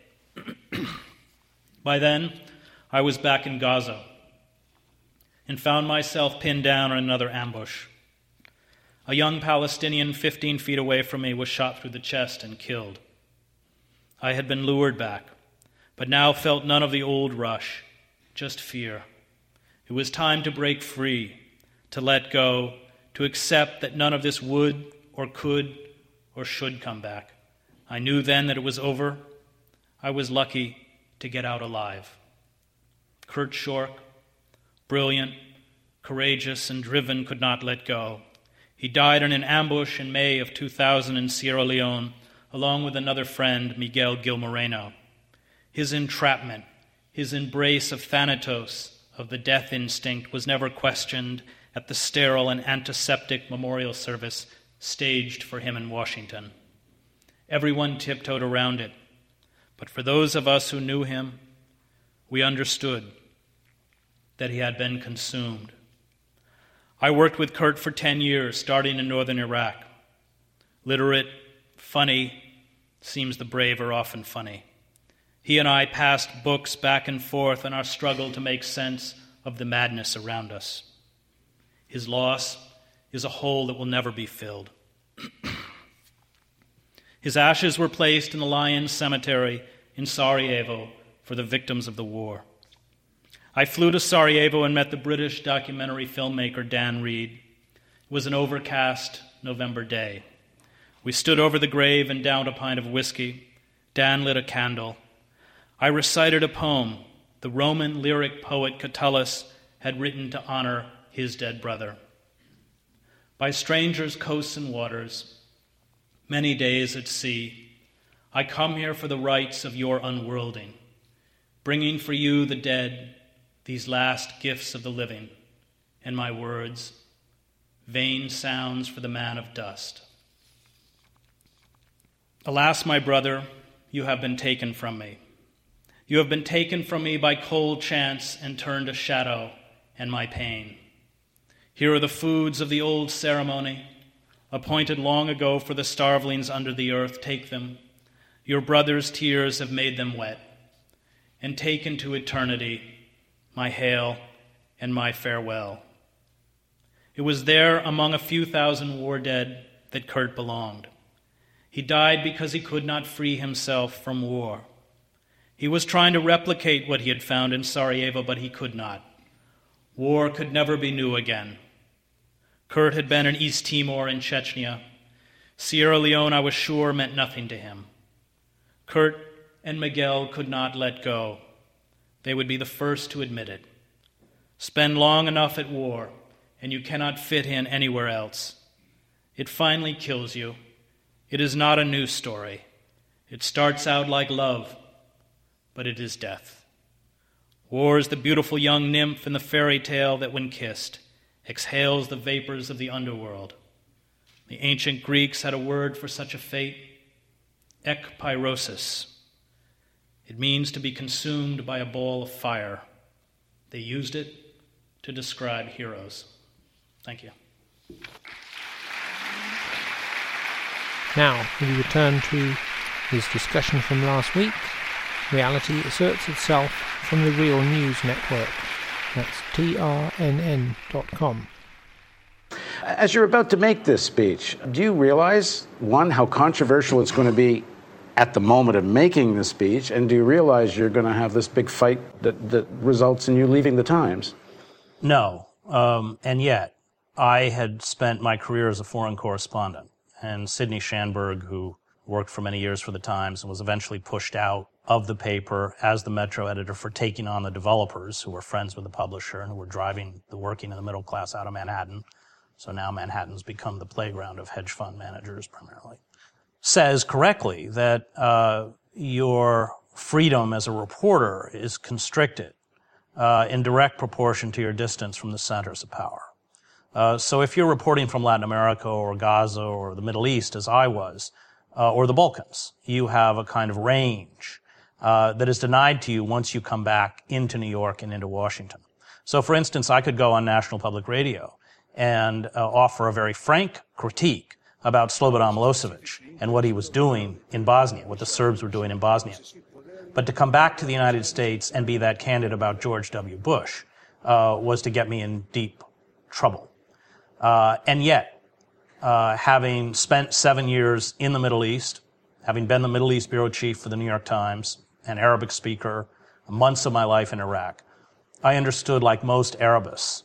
By then, I was back in Gaza and found myself pinned down on another ambush. A young Palestinian fifteen feet away from me was shot through the chest and killed. I had been lured back, but now felt none of the old rush, just fear. It was time to break free, to let go, to accept that none of this would or could or should come back. I knew then that it was over. I was lucky to get out alive. Kurt Schork, brilliant, courageous, and driven, could not let go. He died in an ambush in May of two thousand in Sierra Leone, along with another friend, Miguel Gil Moreno. His entrapment, his embrace of Thanatos, of the death instinct, was never questioned at the sterile and antiseptic memorial service staged for him in Washington. Everyone tiptoed around it, but for those of us who knew him, we understood that he had been consumed. I worked with Kurt for ten years, starting in northern Iraq. Literate, funny, seems the brave are often funny. He and I passed books back and forth in our struggle to make sense of the madness around us. His loss is a hole that will never be filled. His ashes were placed in the Lions Cemetery in Sarajevo for the victims of the war. I flew to Sarajevo and met the British documentary filmmaker Dan Reed. It was an overcast November day. We stood over the grave and downed a pint of whiskey. Dan lit a candle. I recited a poem the Roman lyric poet Catullus had written to honor his dead brother. By strangers' coasts and waters, many days at sea, I come here for the rites of your unworlding, bringing for you, the dead, these last gifts of the living, and my words, vain sounds for the man of dust. Alas, my brother, you have been taken from me. You have been taken from me by cold chance and turned to shadow and my pain. Here are the foods of the old ceremony, appointed long ago for the starvelings under the earth. Take them. Your brother's tears have made them wet. And take into eternity my hail and my farewell. It was there among a few thousand war dead that Kurt belonged. He died because he could not free himself from war. He was trying to replicate what he had found in Sarajevo, but he could not. War could never be new again. Kurt had been in East Timor and Chechnya. Sierra Leone, I was sure, meant nothing to him. Kurt and Miguel could not let go. They would be the first to admit it. Spend long enough at war, and you cannot fit in anywhere else. It finally kills you. It is not a new story. It starts out like love, but it is death. War is the beautiful young nymph in the fairy tale that, when kissed, exhales the vapors of the underworld. The ancient Greeks had a word for such a fate, ekpyrosis. It means to be consumed by a ball of fire. They used it to describe heroes. Thank you. Now, we return to his discussion from last week. Reality asserts itself from the Real News Network. That's T R N N dot com. As you're about to make this speech, do you realize, one, how controversial it's going to be at the moment of making the speech, and do you realize you're going to have this big fight that, that results in you leaving the Times? No, um, and yet I had spent my career as a foreign correspondent, and Sidney Schanberg, who worked for many years for the Times and was eventually pushed out of the paper as the Metro editor for taking on the developers who were friends with the publisher and who were driving the working and the middle class out of Manhattan. So now Manhattan's become the playground of hedge fund managers primarily. Says correctly that uh, your freedom as a reporter is constricted uh, in direct proportion to your distance from the centers of power. Uh, so if you're reporting from Latin America or Gaza or the Middle East, as I was, uh, or the Balkans, you have a kind of range uh, that is denied to you once you come back into New York and into Washington. So, for instance, I could go on National Public Radio and uh, offer a very frank critique about Slobodan Milosevic and what he was doing in Bosnia, what the Serbs were doing in Bosnia. But to come back to the United States and be that candid about George W. Bush uh, was to get me in deep trouble. Uh, and yet, uh, having spent seven years in the Middle East, having been the Middle East bureau chief for the New York Times, an Arabic speaker, months of my life in Iraq, I understood, like most Arabists,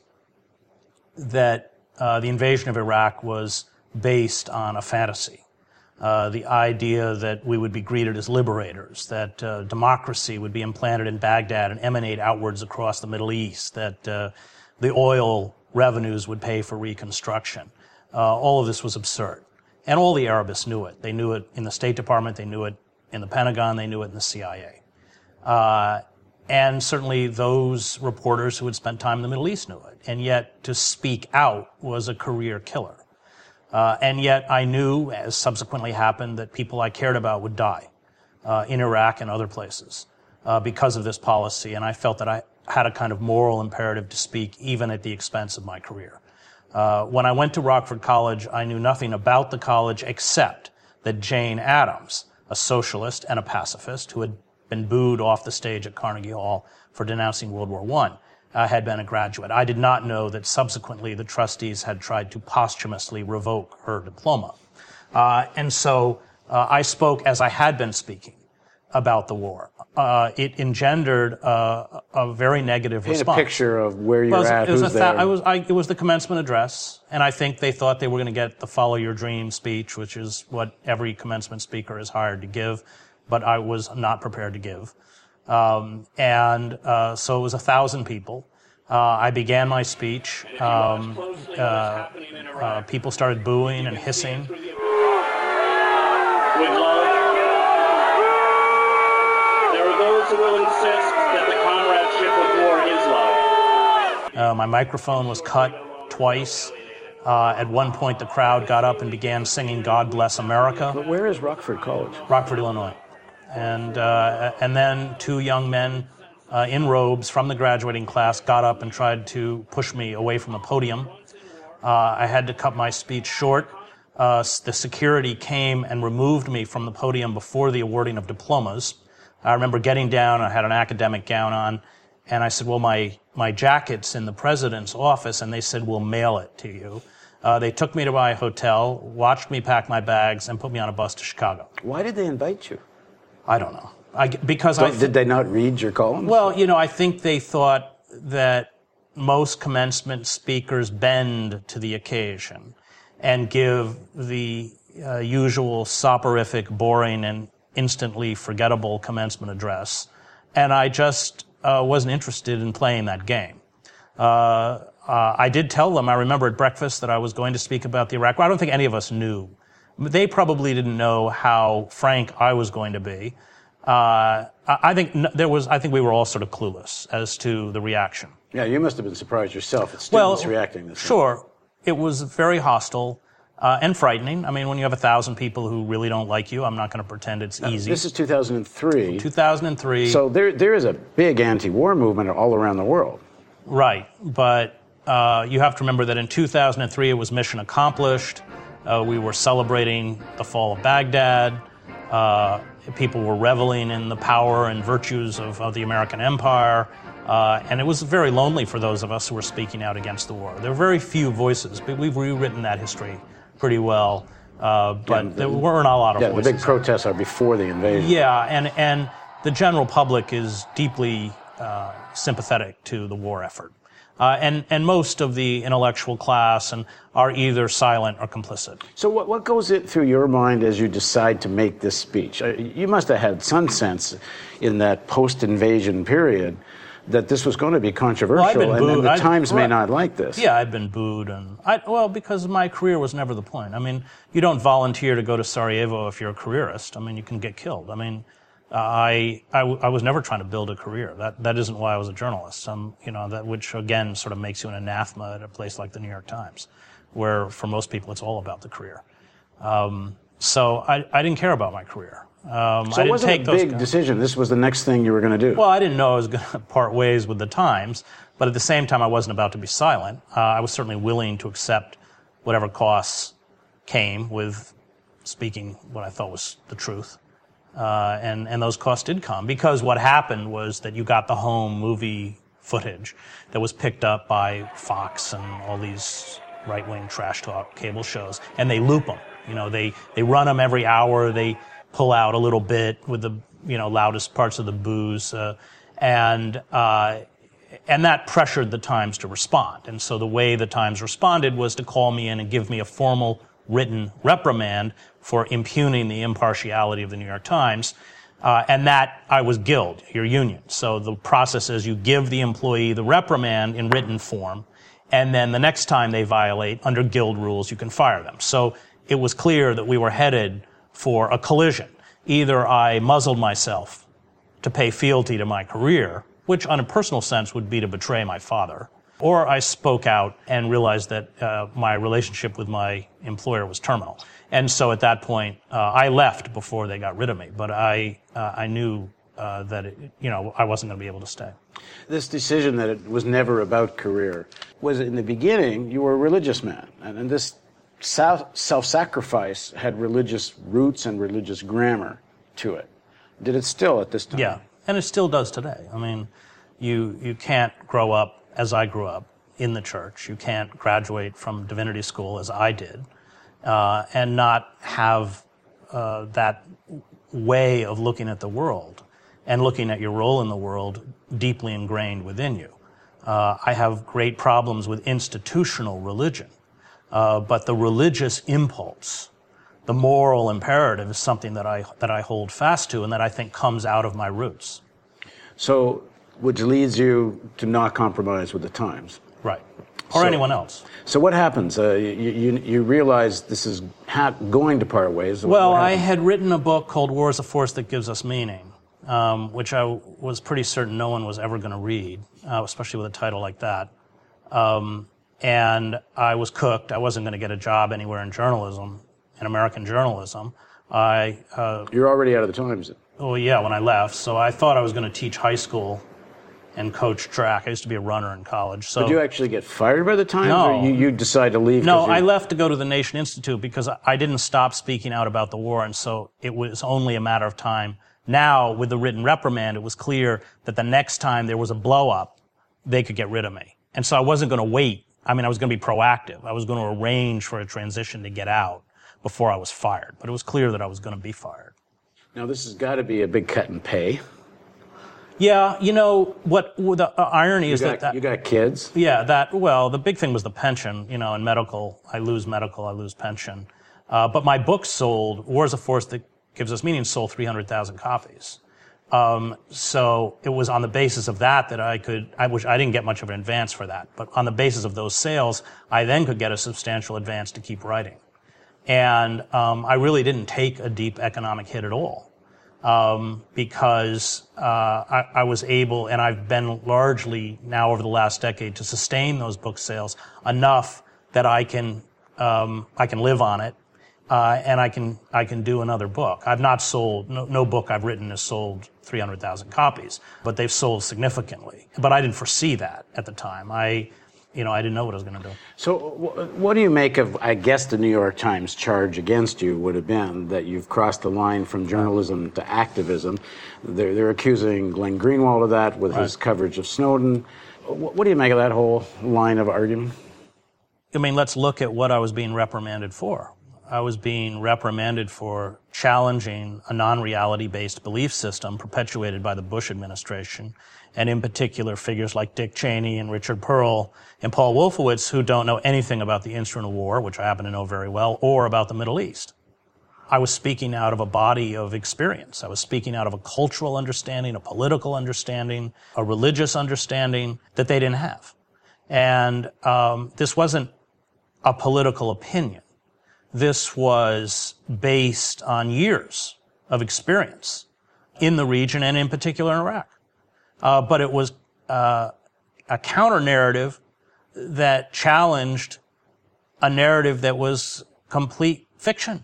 that uh, the invasion of Iraq was based on a fantasy. Uh, the idea that we would be greeted as liberators, that uh, democracy would be implanted in Baghdad and emanate outwards across the Middle East, that uh, the oil revenues would pay for reconstruction. Uh, all of this was absurd. And all the Arabists knew it. They knew it in the State Department, they knew it in the Pentagon, they knew it in the C I A. Uh, and certainly those reporters who had spent time in the Middle East knew it. And yet to speak out was a career killer. Uh, and yet I knew, as subsequently happened, that people I cared about would die uh, in Iraq and other places uh, because of this policy. And I felt that I had a kind of moral imperative to speak even at the expense of my career. Uh, when I went to Rockford College, I knew nothing about the college except that Jane Addams, a socialist and a pacifist who had been booed off the stage at Carnegie Hall for denouncing World War One, uh, had been a graduate. I did not know that subsequently the trustees had tried to posthumously revoke her diploma. Uh, and so uh, I spoke as I had been speaking about the war. Uh, it engendered uh, a very negative Paint response. a picture of where you're well, at, it was who's a there. Th- I was, I, it was the commencement address, and I think they thought they were going to get the follow your dream speech, which is what every commencement speaker is hired to give, but I was not prepared to give. Um, and uh, so it was a thousand people. Uh, I began my speech. Um, uh, uh, people started booing and hissing. With love, there are those who will insist that the comradeship of war is love. Uh, my microphone was cut twice. Uh, at one point, the crowd got up and began singing "God Bless America." But where is Rockford College? Rockford, Illinois. And uh, and then two young men uh, in robes from the graduating class got up and tried to push me away from the podium. Uh, I had to cut my speech short. Uh, the security came and removed me from the podium before the awarding of diplomas. I remember getting down, I had an academic gown on, and I said, well, my, my jacket's in the president's office, and they said, we'll mail it to you. Uh, they took me to my hotel, watched me pack my bags, and put me on a bus to Chicago. Why did they invite you? I don't know. I, because Don't, I th- did they not read your columns? Well, you know, I think they thought that most commencement speakers bend to the occasion and give the uh, usual soporific, boring, and instantly forgettable commencement address. And I just uh, wasn't interested in playing that game. Uh, uh, I did tell them, I remember at breakfast, that I was going to speak about the Iraq War. I don't think any of us knew. They probably didn't know how frank I was going to be. Uh, I think there was. I think we were all sort of clueless as to the reaction. Yeah, you must have been surprised yourself at students well, reacting this way. Sure. It was very hostile uh, and frightening. I mean, when you have a thousand people who really don't like you, I'm not going to pretend it's Now, easy. This is two thousand three. two thousand three. So there, there is a big anti-war movement all around the world. Right. But uh, you have to remember that in two thousand three it was mission accomplished. Uh, we were celebrating the fall of Baghdad. Uh, people were reveling in the power and virtues of, of the American empire. Uh, and it was very lonely for those of us who were speaking out against the war. There were very few voices, but we've rewritten that history pretty well. Uh, but Yeah, the- there weren't a lot of Yeah, voices. the big protests are before the invasion. Yeah, and, and the general public is deeply uh, sympathetic to the war effort. Uh, and, and most of the intellectual class and are either silent or complicit. So what, what goes it through your mind as you decide to make this speech? Uh, You must have had some sense in that post-invasion period that this was going to be controversial, Well, I'd been and, and booed. the I'd- Times may right. not like this. Yeah, I'd been booed, and I, well, because my career was never the point. I mean, you don't volunteer to go to Sarajevo if you're a careerist. I mean, you can get killed. I mean, uh, I, I, w- I was never trying to build a career. That that isn't why I was a journalist. Um, you know, that which again sort of makes you an anathema at a place like the New York Times, where for most people it's all about the career. Um, so I, I didn't care about my career. Um, So I it didn't wasn't take a those big guys. decision. This was the next thing you were going to do. Well, I didn't know I was going to part ways with the Times, but at the same time, I wasn't about to be silent. Uh, I was certainly willing to accept whatever costs came with speaking what I thought was the truth. Uh, and, and those costs did come, because what happened was that you got the home movie footage that was picked up by Fox and all these right-wing trash talk cable shows, and they loop them. You know, they, they run them every hour. They pull out a little bit with the, you know, loudest parts of the booze, uh, and uh, and that pressured the Times to respond. And so the way the Times responded was to call me in and give me a formal written reprimand for impugning the impartiality of the New York Times, uh, and that I was Guild, your union. So the process is you give the employee the reprimand in written form, and then the next time they violate, under Guild rules, you can fire them. So it was clear that we were headed for a collision. Either I muzzled myself to pay fealty to my career, which on a personal sense would be to betray my father, or I spoke out and realized that uh, my relationship with my employer was terminal. And so at that point, uh, I left before they got rid of me. But I, uh, I knew uh, that it, you know I wasn't going to be able to stay. This decision that it was never about career was, in the beginning, you were a religious man, and, and this self-sacrifice had religious roots and religious grammar to it. Did it still at this time? Yeah, and it still does today. I mean, you you can't grow up as I grew up in the church. You can't graduate from divinity school as I did, uh, and not have uh, that way of looking at the world and looking at your role in the world deeply ingrained within you. Uh, I have great problems with institutional religion, uh, but the religious impulse, the moral imperative, is something that I that I hold fast to and that I think comes out of my roots. So, which leads you to not compromise with the times. Right. Or so, anyone else. So what happens? Uh, you, you, you realize this is ha- going to part ways. Well, I had written a book called War is a Force That Gives Us Meaning, um, which I w- was pretty certain no one was ever going to read, uh, especially with a title like that. Um, and I was cooked. I wasn't going to get a job anywhere in journalism, in American journalism. I uh, You're already out of the Times. Oh, yeah, when I left. So I thought I was going to teach high school and coach track. I used to be a runner in college. So did you actually get fired by the Times, no, or you, you decide to leave? No, I left to go to the Nation Institute because I didn't stop speaking out about the war, and so it was only a matter of time. Now, with the written reprimand, it was clear that the next time there was a blow-up, they could get rid of me. And so I wasn't going to wait. I mean, I was going to be proactive. I was going to arrange for a transition to get out before I was fired. But it was clear that I was going to be fired. Now, this has got to be a big cut in pay. Yeah, you know, what the uh, irony you is got, that, that... You got kids? Yeah, that, well, the big thing was the pension. You know, in medical, I lose medical, I lose pension. Uh, but my book sold, War is a Force That Gives Us Meaning, sold three hundred thousand copies. Um, so it was on the basis of that that I could, I wish I didn't get much of an advance for that, but on the basis of those sales, I then could get a substantial advance to keep writing. And um, I really didn't take a deep economic hit at all. Um, because uh, I, I was able, and I've been largely now over the last decade, to sustain those book sales enough that I can um, I can live on it, uh, and I can I can do another book. I've not sold no, no book I've written has sold three hundred thousand copies, but they've sold significantly. But I didn't foresee that at the time. I. You know, I didn't know what I was going to do. So what do you make of, I guess, the New York Times charge against you would have been that you've crossed the line from journalism to activism? They're, they're accusing Glenn Greenwald of that with right. his coverage of Snowden. What do you make of that whole line of argument? I mean, let's look at what I was being reprimanded for. I was being reprimanded for challenging a non-reality-based belief system perpetuated by the Bush administration, and in particular figures like Dick Cheney and Richard Pearl and Paul Wolfowitz, who don't know anything about the instrument of war, which I happen to know very well, or about the Middle East. I was speaking out of a body of experience. I was speaking out of a cultural understanding, a political understanding, a religious understanding that they didn't have. And um, this wasn't a political opinion. This was based on years of experience in the region and in particular in Iraq. Uh, but it was uh, a counter-narrative that challenged a narrative that was complete fiction.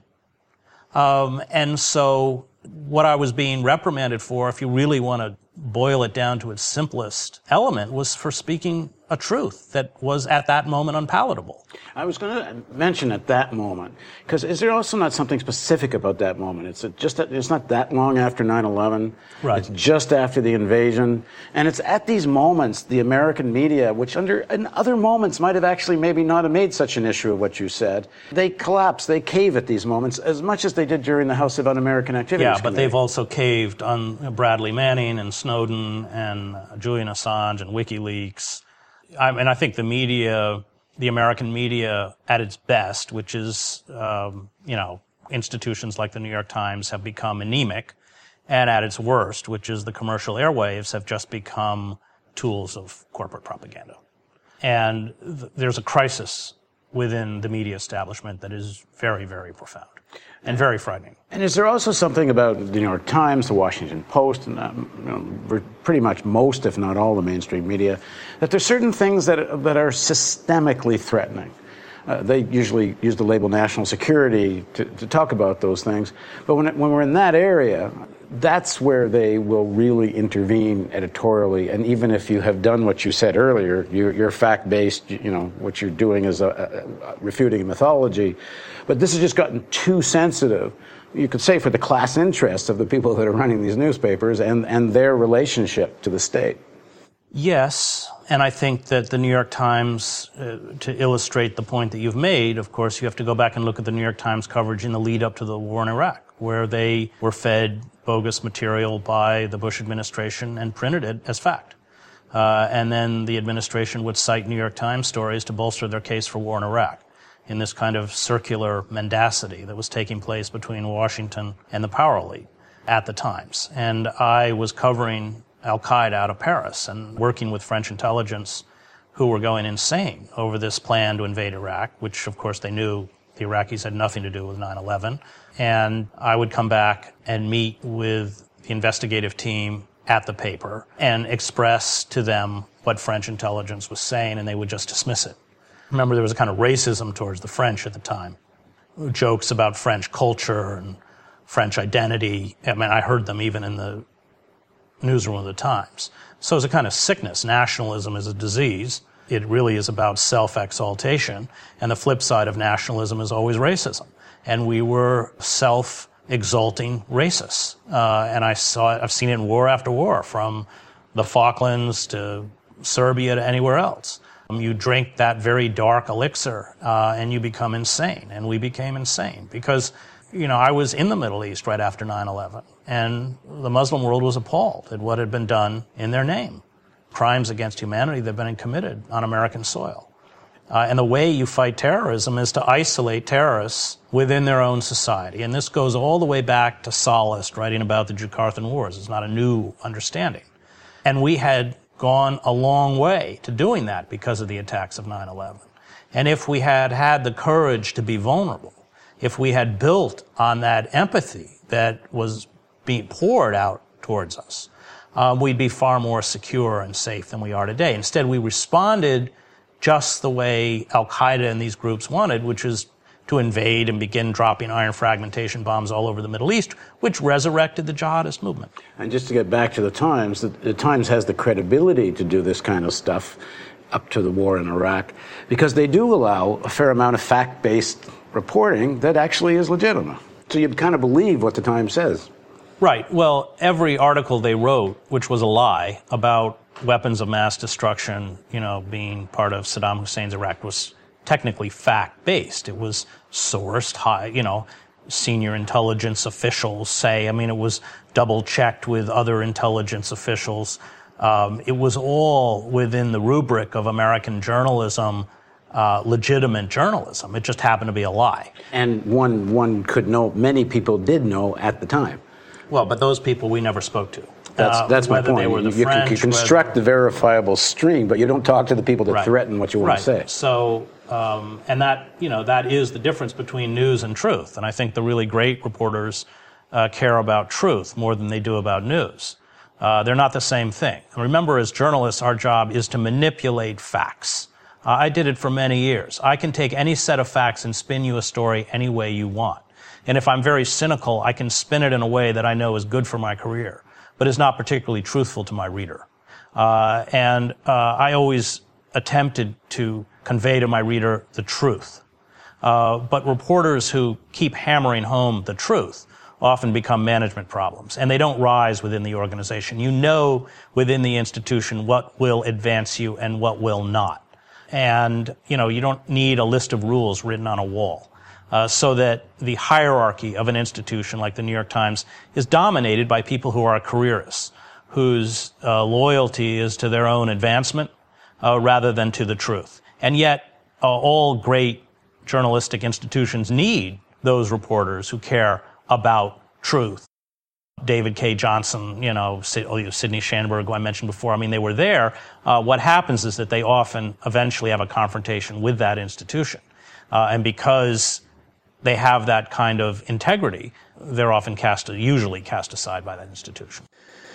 Um, and so what I was being reprimanded for, if you really want to boil it down to its simplest element, was for speaking a truth that was at that moment unpalatable. I was going to mention at that moment, because is there also not something specific about that moment? It's just that it's not that long after nine eleven. Right. It's just after the invasion. And it's at these moments, the American media, which under in other moments might have actually maybe not have made such an issue of what you said, they collapse, they cave at these moments as much as they did during the House of Un-American Activities Yeah, but Committee. they've also caved on Bradley Manning and Snowden and Julian Assange and WikiLeaks. I mean, I think the media, the American media at its best, which is, um, you know, institutions like the New York Times have become anemic, and at its worst, which is the commercial airwaves, have just become tools of corporate propaganda. And th- there's a crisis within the media establishment that is very, very profound and very frightening. And is there also something about the New York Times, the Washington Post, and um, you know, pretty much most, if not all, the mainstream media, that there's certain things that that are systemically threatening? Uh, they usually use the label national security to, to talk about those things. But when, it, when we're in that area, that's where they will really intervene editorially. And even if you have done what you said earlier, you're, you're fact-based, you know, what you're doing is a, a, a refuting mythology. But this has just gotten too sensitive, you could say, for the class interests of the people that are running these newspapers and, and their relationship to the state. Yes, and I think that the New York Times, uh, to illustrate the point that you've made, of course, you have to go back and look at the New York Times coverage in the lead up to the war in Iraq, where they were fed bogus material by the Bush administration and printed it as fact. Uh, and then the administration would cite New York Times stories to bolster their case for war in Iraq in this kind of circular mendacity that was taking place between Washington and the power elite at the Times. And I was covering Al-Qaeda out of Paris and working with French intelligence who were going insane over this plan to invade Iraq, which, of course, they knew the Iraqis had nothing to do with nine eleven. And I would come back and meet with the investigative team at the paper and express to them what French intelligence was saying, and they would just dismiss it. Remember, there was a kind of racism towards the French at the time. Jokes about French culture and French identity. I mean, I heard them even in the newsroom of the Times. So it's a kind of sickness. Nationalism is a disease. It really is about self-exaltation. And the flip side of nationalism is always racism. And we were self-exalting racists. Uh, and I saw it, I've seen it in war after war, from the Falklands to Serbia to anywhere else. Um, you drink that very dark elixir, uh, and you become insane. And we became insane because, you know, I was in the Middle East right after nine eleven, and the Muslim world was appalled at what had been done in their name. Crimes against humanity that have been committed on American soil. Uh, and the way you fight terrorism is to isolate terrorists within their own society. And this goes all the way back to Sallust writing about the Jukathan Wars. It's not a new understanding. And we had gone a long way to doing that because of the attacks of nine eleven. And if we had had the courage to be vulnerable, if we had built on that empathy that was being poured out towards us, um, we'd be far more secure and safe than we are today. Instead, we responded just the way Al-Qaeda and these groups wanted, which is to invade and begin dropping iron fragmentation bombs all over the Middle East, which resurrected the jihadist movement. And just to get back to the Times, the, the Times has the credibility to do this kind of stuff up to the war in Iraq because they do allow a fair amount of fact-based reporting that actually is legitimate. So you kind of believe what the Times says. Right. Well, every article they wrote, which was a lie, about weapons of mass destruction, you know, being part of Saddam Hussein's Iraq, was technically fact-based. It was sourced, high, you know, senior intelligence officials say. I mean, it was double-checked with other intelligence officials. Um, it was all within the rubric of American journalism, uh, legitimate journalism. It just happened to be a lie. And one one could know, many people did know at the time. Well, but those people we never spoke to. That's, uh, that's my point. They were the you, French, you can construct whether, the verifiable stream, but you don't talk to the people that right, threaten what you want right. to say. So, um, and that, you know, that is the difference between news and truth. And I think the really great reporters uh, care about truth more than they do about news. Uh, they're not the same thing. And remember, as journalists, our job is to manipulate facts. Uh, I did it for many years. I can take any set of facts and spin you a story any way you want. And if I'm very cynical, I can spin it in a way that I know is good for my career, but is not particularly truthful to my reader. Uh, and uh, I always attempted to convey to my reader the truth. Uh, but reporters who keep hammering home the truth often become management problems, and they don't rise within the organization. You know within the institution what will advance you and what will not. And, you know, you don't need a list of rules written on a wall. Uh, so that the hierarchy of an institution like the New York Times is dominated by people who are careerists, whose uh, loyalty is to their own advancement uh, rather than to the truth. And yet, uh, all great journalistic institutions need those reporters who care about truth. David K. Johnson, you know, Sidney Schanberg, who I mentioned before, I mean, they were there. Uh, what happens is that they often eventually have a confrontation with that institution. Uh, and because they have that kind of integrity, they're often cast, usually cast aside by that institution.